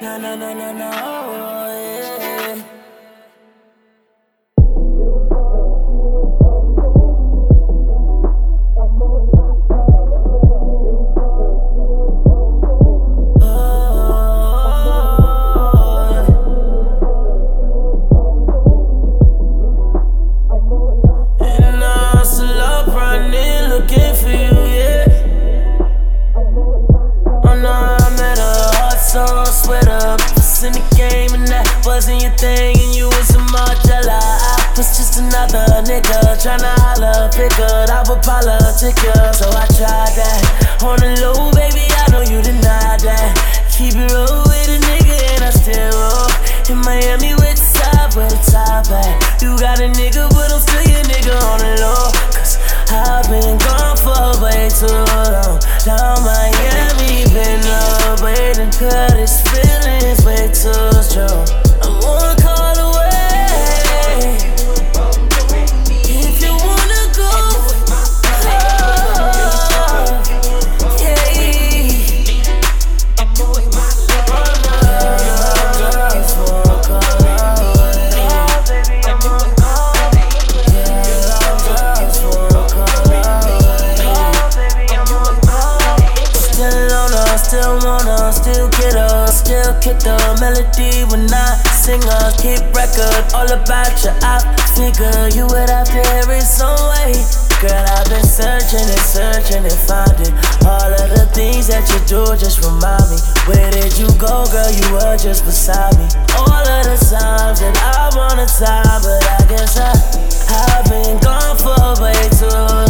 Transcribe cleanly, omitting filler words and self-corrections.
no, yeah. In the game and that wasn't your thing and you was a Margiela. I was just another nigga tryna holler, figured I would politic ya. So I tried that on the low, baby, I know you denied that. Keep it real with a nigga and I still roll in Miami with the side where the top at. You got a nigga but I'm still your nigga on the low, cause I've been gone for way too long. Down Miami, been up waiting, cut his feelings way too strong. I'm one call away. If you wanna go, still get her, still kick the melody when I sing her. Keep record all about you, I figure you would have to hear it some way. Girl, I've been searching and finding all of the things that you do just remind me. Where did you go, girl? You were just beside me. All of the times that I wanna time, but I guess I've been gone for way too long.